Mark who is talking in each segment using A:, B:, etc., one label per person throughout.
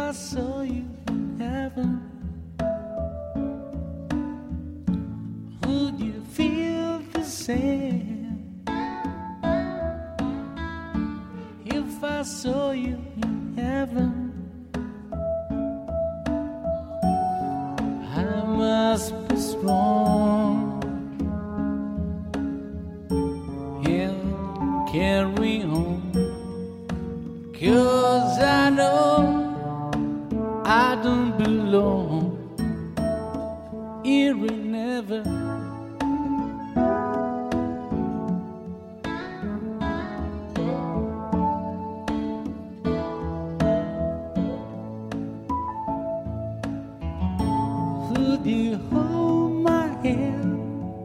A: I saw you in heaven, would you feel the same? If I saw you in heaven, I must be strong and carry on, 'cause I know I don't belong here and never. Would you hold my hand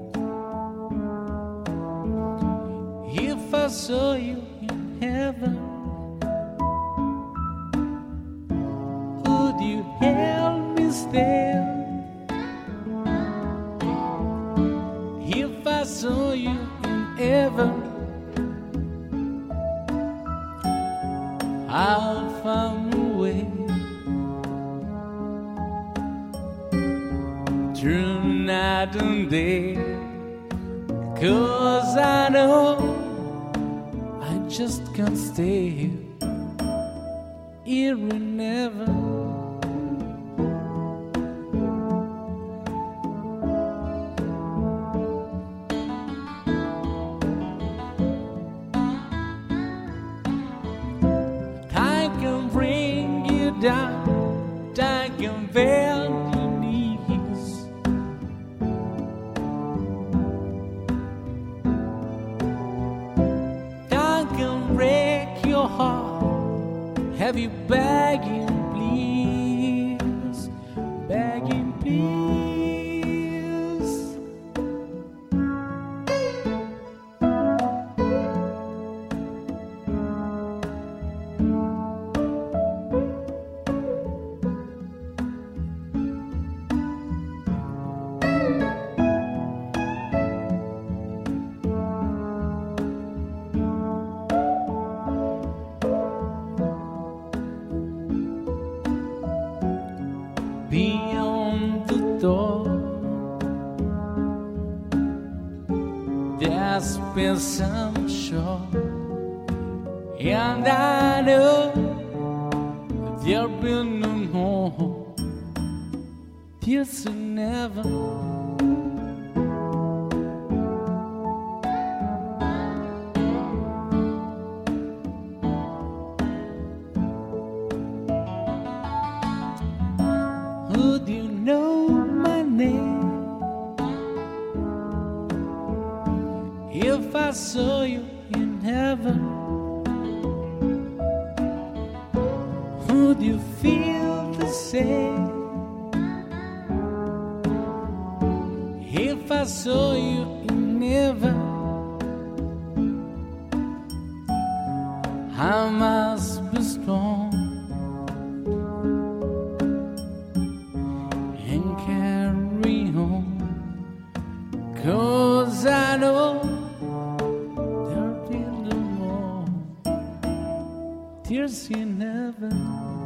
A: if I saw you in heaven? Would you help me stand if I saw you in heaven? I'll find a way through night and day, 'cause I know I just can't stay here and never. Time can bring you down, time can bend your knees. Time can break your heart, have you begging please, begging please. Beyond the door, there's been some shore, and I know there'll be no more tears and never. Would you know my name if I saw you in heaven? Would you feel the same if I saw you in heaven? I must be strong and carry on, 'cause I know there'll be no more tears in heaven.